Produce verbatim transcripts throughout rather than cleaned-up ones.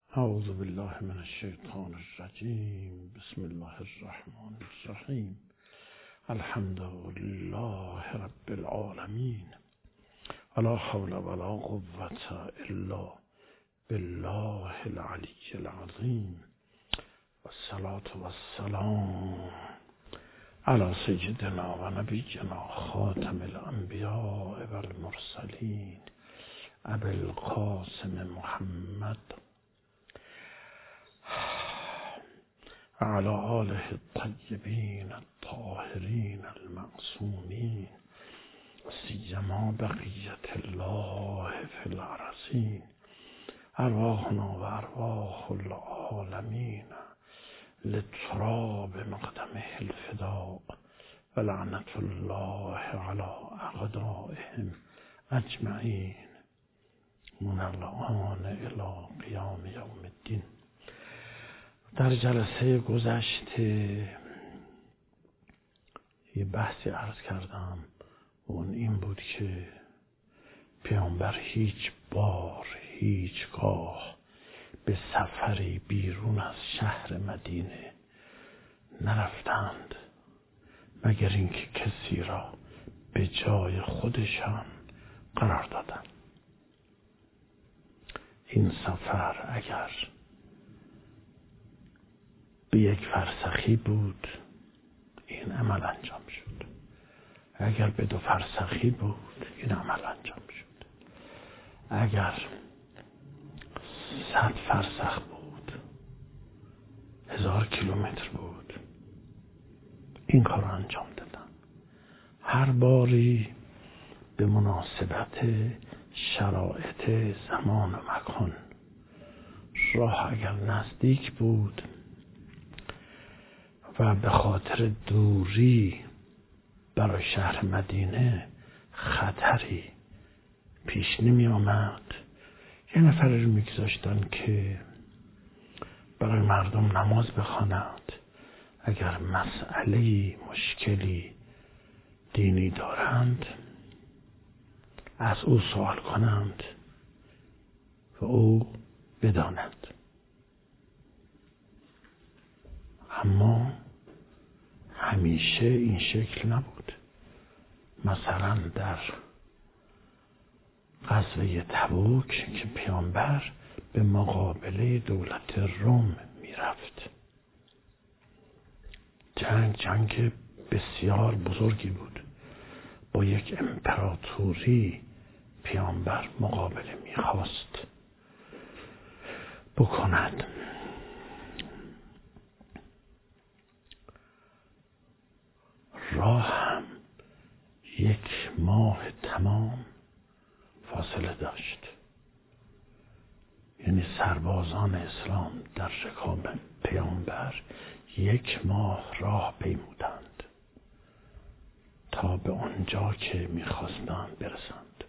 اعوذ بالله من الشیطان الرجیم. بسم الله الرحمن الرحیم. الحمد لله رب العالمین. ولا حول ولا قوة الا بالله العلی العظیم. والصلاة والسلام علی سیدنا و نبینا خاتم الانبیاء و المرسلین ابی القاسم محمد وعلى آله الطيبين الطاهرين المعصومين سيما بقية الله في الأرضين. أرواحنا وأرواح العالمين لتراب مقدمه الفداء ولعنة الله على أعدائهم أجمعين من الآن إلى قيام يوم الدين. در جلسه گذشته یه بحثی عرض کردم و اون این بود که پیامبر هیچ بار هیچگاه به سفری بیرون از شهر مدینه نرفتند مگر اینکه کسی را به جای خودشان قرار دادند. این سفر اگر به یک فرسخی بود این عمل انجام شد، اگر به دو فرسخی بود این عمل انجام شد، اگر صد فرسخ بود هزار کیلومتر بود این کار رو انجام دادن. هر باری به مناسبت شرایط زمان و مکان. راه اگر نزدیک بود و به خاطر دوری برای شهر مدینه خطری پیش نمی آمد، یه نفر رو میگذاشتن که برای مردم نماز بخواند. اگر مسئله مشکلی دینی دارند از او سوال کنند و او بداند. اما همیشه این شکل نبود. مثلا در غزوه تبوک که پیامبر به مقابله دولت روم می رفت، جنگ جنگ بسیار بزرگی بود. با یک امپراتوری پیامبر مقابله می خواست بکند. راه هم یک ماه تمام فاصله داشت. یعنی سربازان اسلام در رکاب پیامبر یک ماه راه پیمودند تا به آنجا که میخواستند برسند.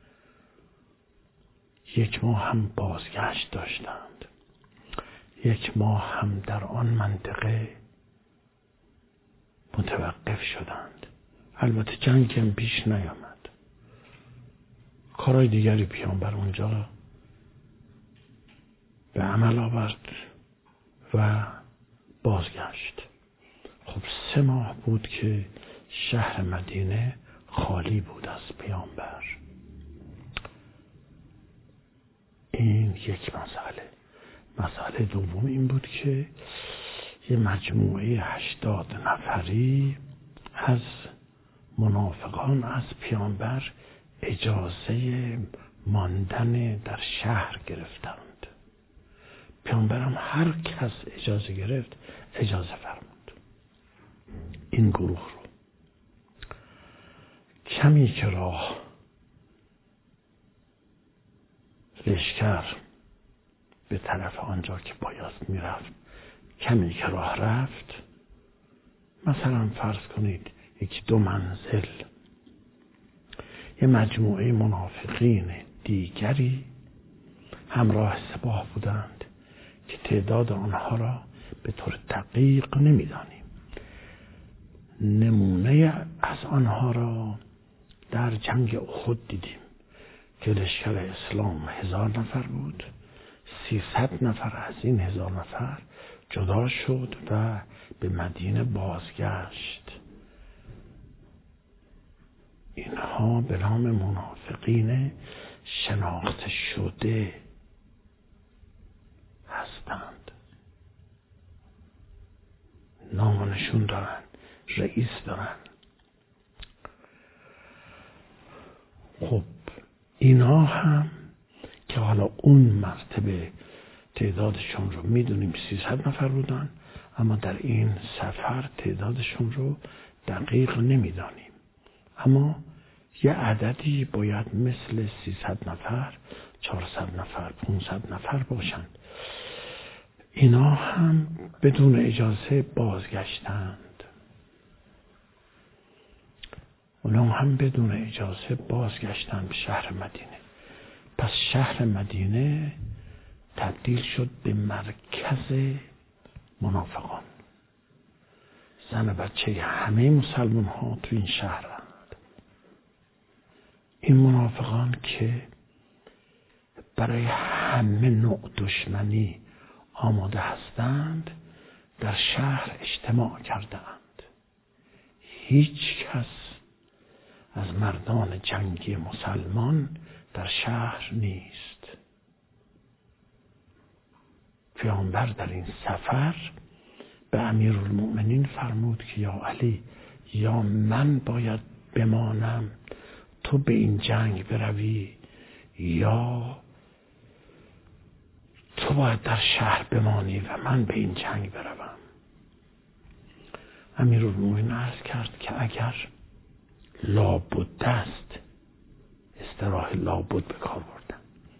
یک ماه هم بازگشت داشتند. یک ماه هم در آن منطقه متوقف شدند. البته جنگ هم پیش نیامد. کارهای دیگری پیامبر اونجا به عمل آورد و بازگشت. خب سه ماه بود که شهر مدینه خالی بود از پیامبر. این یک مسئله. مسئله دوم این بود که یه مجموعه هشتاد نفری از منافقان از پیامبر اجازه ماندن در شهر گرفتند. پیامبرم هر کس اجازه گرفت اجازه فرمود. این گروه رو کمی که راه لشکر به طرف آنجا که بایست میرفت کمی که راه رفت، مثلا فرض کنید یکی دو منزل، یه مجموعه منافقین دیگری همراه سپاه بودند که تعداد آنها را به طور دقیق نمیدانیم. نمونه از آنها را در جنگ احد دیدیم که لشکر اسلام هزار نفر بود، سیصد نفر از این هزار نفر جدا شد و به مدینه بازگشت. اینها به نام منافقین شناخته شده هستند. نامشون دارن، رئیس دارن. خب اینا هم که حالا اون مرتبه تعدادشون رو میدونیم سیصد نفر بودن، اما در این سفر تعدادشون رو دقیق نمیدانیم، اما یه عددی باید مثل سیصد نفر، چهارصد نفر، پانصد نفر باشند. اینا هم بدون اجازه بازگشتند. اونا هم بدون اجازه بازگشتند به شهر مدینه. پس شهر مدینه تبدیل شد به مرکز منافقان. زن و بچه همه مسلمان ها تو این شهرند. این منافقان که برای همه نوع دشمنی آماده هستند در شهر اجتماع کردند. هیچ کس از مردان جنگی مسلمان در شهر نیست. پیامبر در این سفر به امیرالمؤمنین فرمود که یا علی، یا من باید بمانم تو به این جنگ بروی، یا تو باید در شهر بمانی و من به این جنگ بروم. امیرالمؤمنین عرض کرد که اگر لابد است، اصطلاح لابد به کار بردن،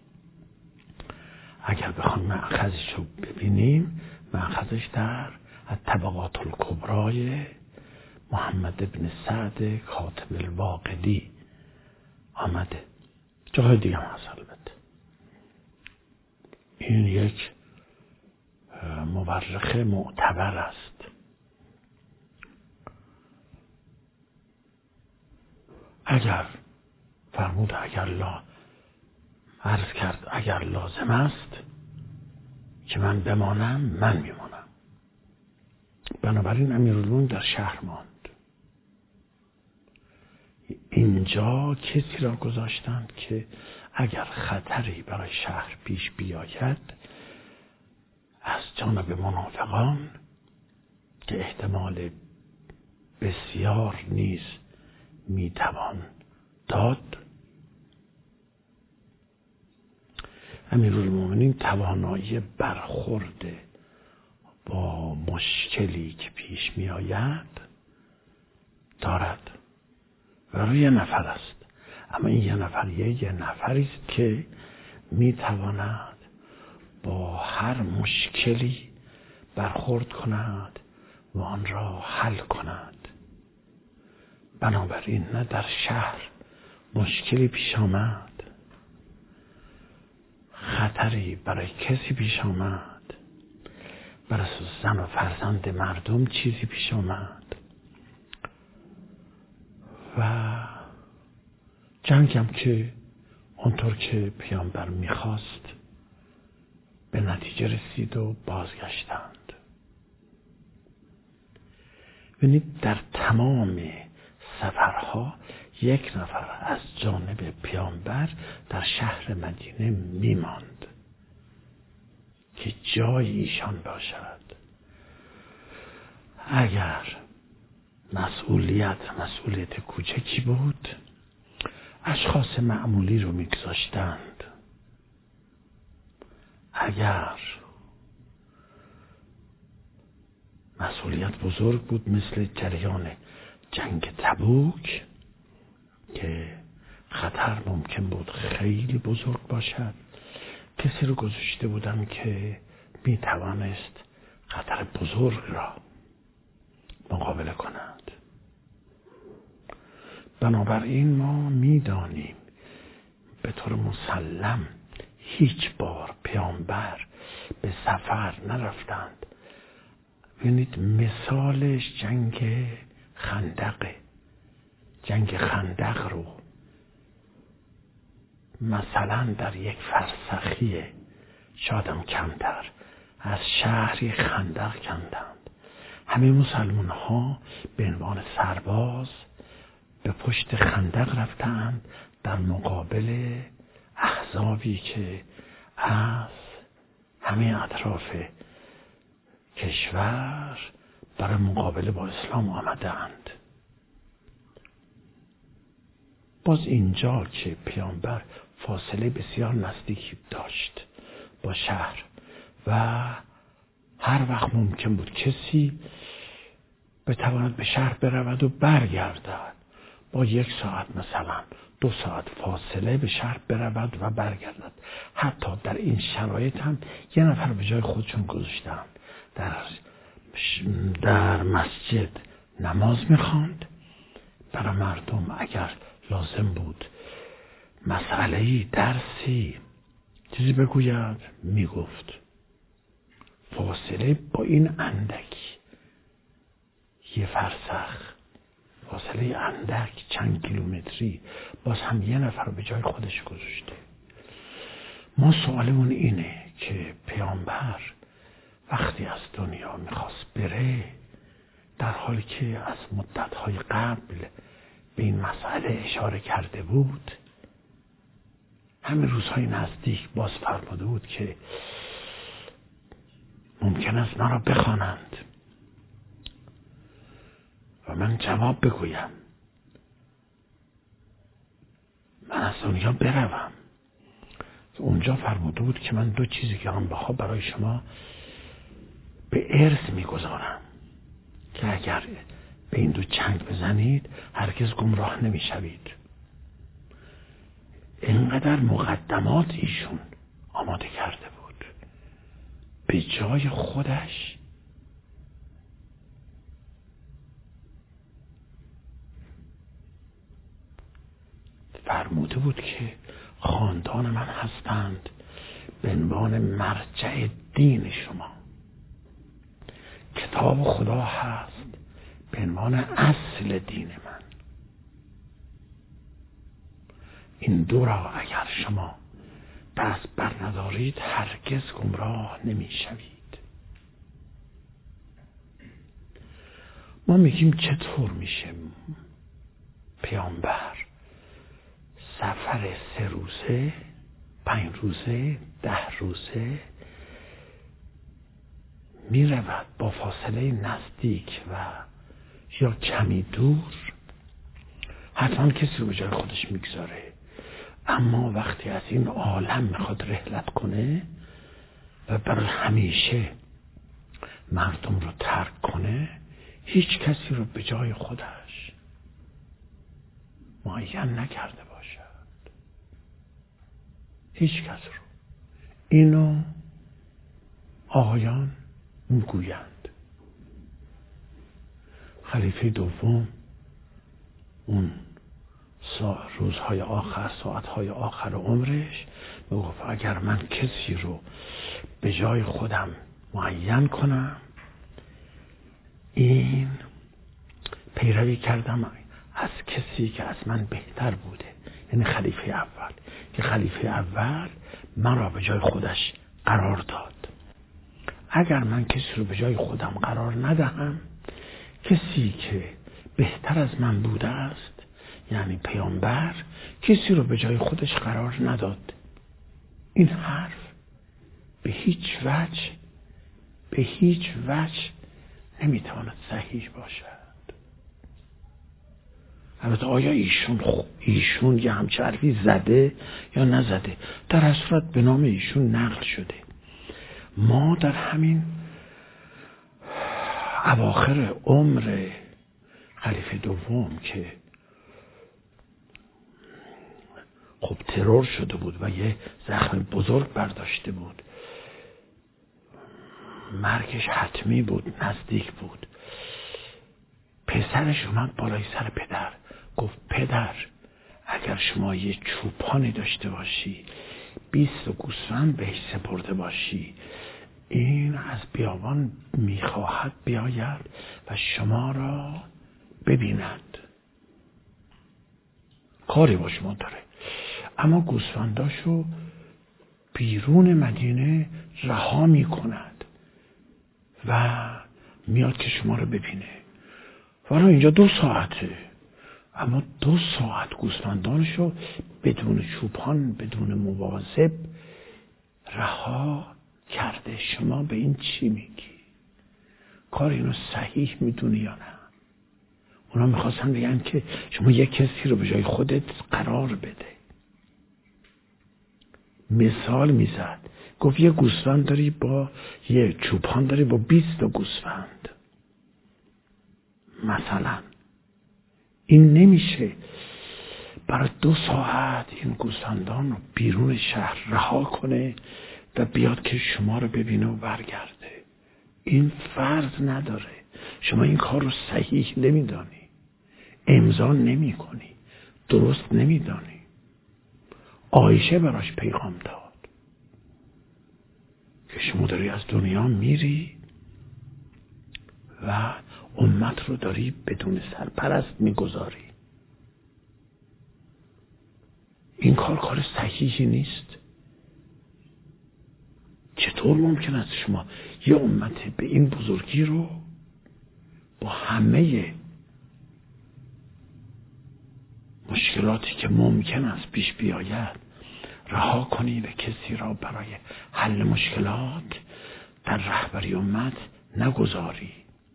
اگر بخوام مأخذش رو ببینیم، مأخذش در الطبقات الکبرای محمد ابن سعد کاتب الواقدی آمده. جای دیگه هم هست البته. این یک مورخ معتبر است. اگر فرمود اگر لا عرض کرد اگر لازم است که من بمانم، من میمانم. بنابراین امیرالمؤمنین در شهر ماند. اینجا کسی را گذاشتند که اگر خطری برای شهر پیش بیاید از جانب منافقان که احتمال بسیار نیز میتوان داد، امیرالمؤمنین توانایی برخورد با مشکلی که پیش می آید دارد و روی یه نفر است. اما این یه نفر یه, یه نفری است که می تواند با هر مشکلی برخورد کند و آن را حل کند. بنابراین نه در شهر مشکلی پیش آمد، خطری برای کسی پیش آمد، برای زن و فرزند مردم چیزی پیش آمد و جنگم که اونطور که پیامبر میخواست به نتیجه رسید و بازگشتند. ببینید در تمام سفرها یک نفر از جانب پیامبر در شهر مدینه میماند که جای ایشان باشد. اگر مسئولیت مسئولیت کوچکی بود، اشخاص معمولی رو میگذاشتند. اگر مسئولیت بزرگ بود مثل جریان جنگ تبوک که خطر ممکن بود خیلی بزرگ باشد، کسی رو گذاشته بودن که می توانست خطر بزرگ را مقابله کنند. بنابراین ما می دانیم به طور مسلم هیچ بار پیامبر به سفر نرفتند. ببینید مثالش جنگ خندقه. جنگ خندق رو مثلا در یک فرسخی شادم کمتر، از شهری خندق کندند. همه مسلمان ها به عنوان سرباز به پشت خندق رفتند در مقابل احزابی که از همه اطراف کشور برای مقابله با اسلام آمدند. باز اینجا که پیامبر فاصله بسیار نزدیکی داشت با شهر و هر وقت ممکن بود کسی بتواند به شهر برود و برگردد، با یک ساعت مثلا دو ساعت فاصله به شهر برود و برگردد. حتی در این شرایط هم یه نفر به جای خودشون گذاشتن در در مسجد نماز میخواند برای مردم، اگر لازم بود مسئله‌ای درسی چیزی بگوید میگفت. فاصله با این اندکی، یه فرسخ فاصله اندک چند کیلومتری، باز هم یه نفر به جای خودش گذاشته. ما سوالمون اینه که پیامبر وقتی از دنیا میخواست بره، در حالی که از مدتهای قبل به این مسئله اشاره کرده بود، همین روزهای نزدیک باز فرموده بود که ممکن است مرا بخوانند و من جواب بگویم، من از دنیا بروم. اونجا فرموده بود که من دو چیزی که هم بخواه برای شما به ارث میگذارم که اگر به این دو چنگ بزنید هرگز گمراه نمیشوید. اینقدر مقدمات ایشون آماده کرده بود. به جای خودش فرموده بود که خاندان من هستند به عنوان مرجع دین شما، کتاب خدا هست به عنوان اصل دین من. این دو را اگر شما دست بر ندارید هرگز گمراه نمی شوید. ما میگیم چطور میشه پیامبر سفر سه روزه، پنج روزه، ده روزه می رود با فاصله نزدیک و یا کمی دور، حتما کسی رو به جای خودش میگذاره، اما وقتی از این عالم میخواد رحلت کنه و برای همیشه مردم رو ترک کنه، هیچ کسی رو به جای خودش معین نکرده باشد، هیچ کس رو. اینو آقایان میگویند. خلیفه دوم اون روزهای آخر، ساعتهای آخر عمرش میگفت اگر من کسی رو به جای خودم معین کنم، این پیروی کردم از کسی که از من بهتر بوده، یعنی خلیفه اول، که خلیفه اول من را به جای خودش قرار داد. اگر من کسی رو به جای خودم قرار ندهم، کسی که بهتر از من بوده است، یعنی پیامبر، کسی رو به جای خودش قرار نداد. این حرف به هیچ وجه به هیچ وجه نمیتواند صحیح باشد. البته آیا ایشون ایشون یه همچه حرفی زده یا نزده، در هر صورت به نام ایشون نقل شده. ما در همین اواخر عمر خلیفه دوم که خب ترور شده بود و یه زخم بزرگ برداشته بود، مرگش حتمی بود، نزدیک بود، پسرش اومد بالای سر پدر گفت پدر اگر شما یه چوپانی داشته باشی، بیست گوسفند بهش سپرده باشی، این از بیابان میخواهد بیاید و شما را ببیند، کاری با شما داره، اما گوسفنداشو بیرون مدینه رها می کند و میاد که شما رو ببینه. والا اینجا دو ساعته، اما دو ساعت گوسفندانشو بدون چوپان، بدون مواظب رها کرده. شما به این چی میگی؟ کار اینو صحیح میدونی یا نه؟ اونا میخواستن بگن که شما یک کسی رو به جای خودت قرار بده. مثال میزد، گفت یه گوسفند داری با یه چوپان داری با بیست تا گوسفند مثلا. این نمیشه برای دو ساعت این گوسفندان رو بیرون شهر رها کنه و بیاد که شما رو ببینه و برگرده. این فرض نداره. شما این کار رو صحیح نمیدانی، امضا نمی کنی، درست نمیدانی. عایشه براش پیغام داد که شما داری از دنیا میری و امت رو داری بدون سرپرست میگذاری. این کار کار صحیحی نیست. چطور ممکن است شما یه امت به این بزرگی رو با همه مشکلاتی که ممکن است پیش بیاید رها کنی و کسی را برای حل مشکلات در رهبری امت نگذاری؟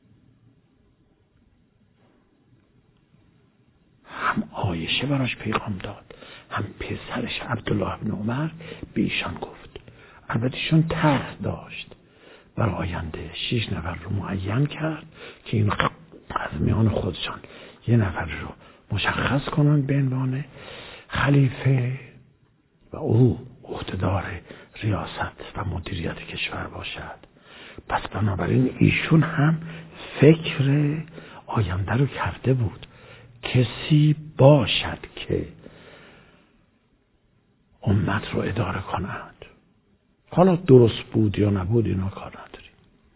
هم عایشه براش پیغام داد، هم پسرش عبدالله بن عمر به ایشان گفت. البته ایشون طرح داشت برای آینده شش نفر رو معین کرد که این از میان خودشان یه نفر رو مشخص کنن به عنوان خلیفه و او عهدهدار ریاست و مدیریت کشور باشد. پس بنابراین ایشون هم فکر آینده رو کرده بود، کسی باشد که امت رو اداره کند. حالا درست بود یا نبود اینا کار نداریم.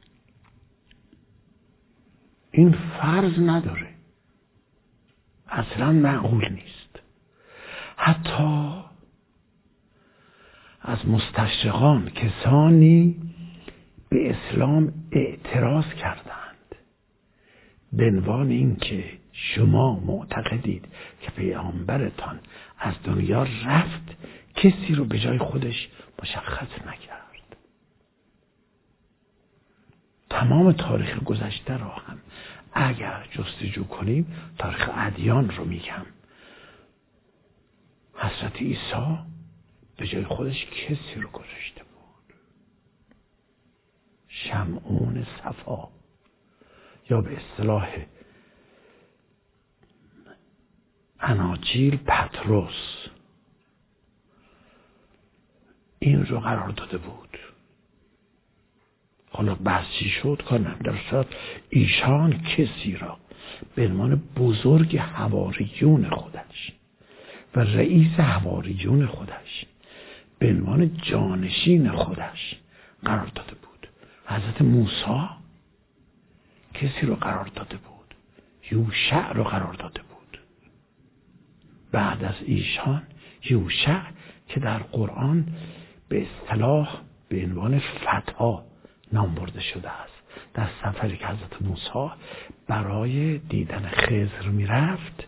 این فرض نداره، اصلا معقول نیست. حتی از مستشرقان کسانی به اسلام اعتراض کردند به عنوان این که شما معتقدید که پیامبرتان از دنیا رفت، کسی رو به جای خودش مشخص نکرد. تمام تاریخ گذشته را هم اگر جستجو کنیم، تاریخ ادیان رو میگم، حضرت عیسی به جای خودش کسی رو گذاشته بود؟ شمعون صفا، یا به اصطلاح اناجیل پتروس، این رو قرار داده بود. حالا بحث چی شد کنم، در صورت ایشان کسی را به عنوان بزرگ حواریون خودش و رئیس حواریون خودش به عنوان جانشین خودش قرار داده بود. حضرت موسی کسی رو قرار داده بود، یوشع رو قرار داده بود. بعد از ایشان یوشع که در قرآن به اصطلاح به عنوان فتا نام برده شده است. در سفری که حضرت موسی برای دیدن خضر می رفت،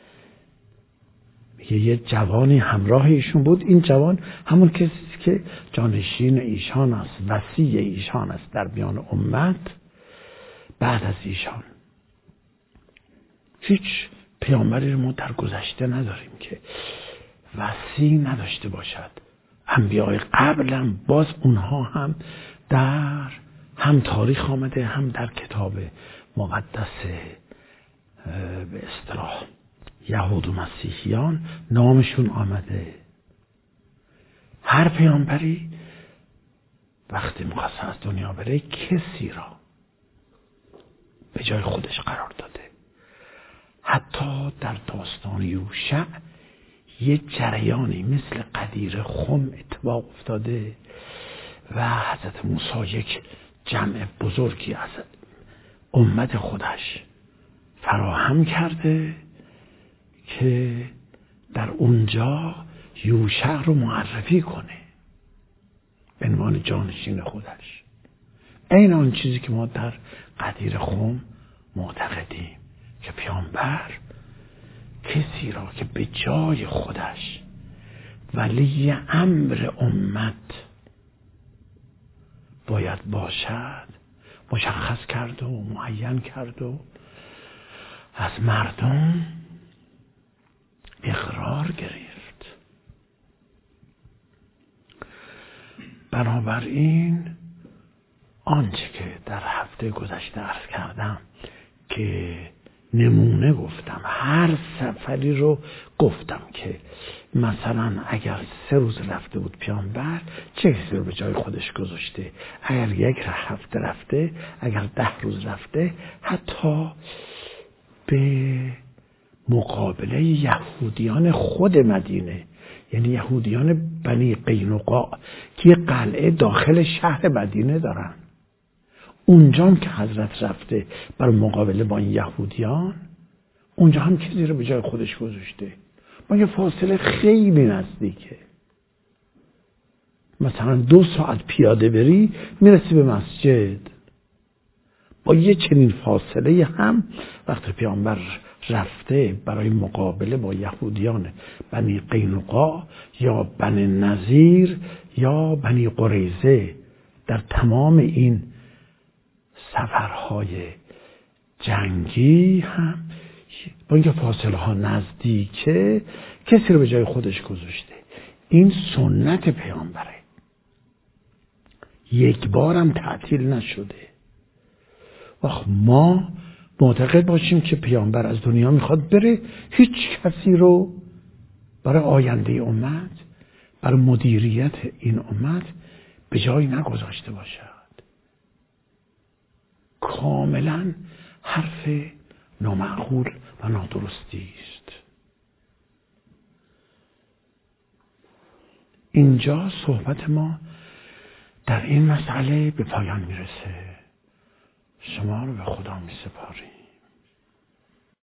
یه جوانی همراه ایشون بود. این جوان همون کسی که جانشین ایشان است، وصی ایشان است در میان امت. بعد از ایشان هیچ پیامبری رو ما در گذشته نداریم که وصی نداشته باشد. انبیاء قبلا باز اونها هم در هم تاریخ آمده، هم در کتاب مقدس به اصطلاح یهود و مسیحیان نامشون آمده. هر پیامبری وقتی میخواست از دنیا بره کسی را به جای خودش قرار داده. حتی در داستان یوشع یه جریانی مثل غدیر خم اتفاق افتاده و حضرت موسی یک جمع بزرگی از امت خودش فراهم کرده که در اونجا یوشع رو معرفی کنه. به عنوان جانشین خودش. این آن چیزی که ما در قدیر خم معتقدیم که پیامبر کسی را که به جای خودش ولی امر امت باید باشد مشخص کرد و معین کرد و از مردم اقرار گرفت. بنابراین آنچه که در هفته گذشته عرض کردم که نمونه گفتم، هر سفری رو گفتم که مثلا اگر سه روز رفته بود پیامبر چه کسی رو به جای خودش گذاشته، اگر یک هفته رفته، اگر ده روز رفته، حتی به مقابله یهودیان خود مدینه، یعنی یهودیان بنی قینقاع که قلعه داخل شهر مدینه دارن، اونجا هم که حضرت رفته برای مقابله با این یهودیان، اونجا هم کسی رو به جای خودش گذاشته. ما یه فاصله خیلی نزدیکه، مثلا دو ساعت پیاده بری میرسی به مسجد. با یه چنین فاصله هم وقتی پیامبر رفته برای مقابله با یهودیان بنی قینقاع یا بنی نذیر یا بنی قریظه، در تمام این سفرهای جنگی هم با اینکه فاصله ها نزدیکه کسی رو به جای خودش گذاشته. این سنت پیامبره، یک بارم تعطیل نشده. وقت ما معتقد باشیم که پیامبر از دنیا میخواد بره، هیچ کسی رو برای آینده امت، برای مدیریت این امت به جای نگذاشته باشد. کاملا حرف نامعقول و نادرستی است. اینجا صحبت ما در این مسئله به پایان میرسه. شما رو به خدا میسپاریم.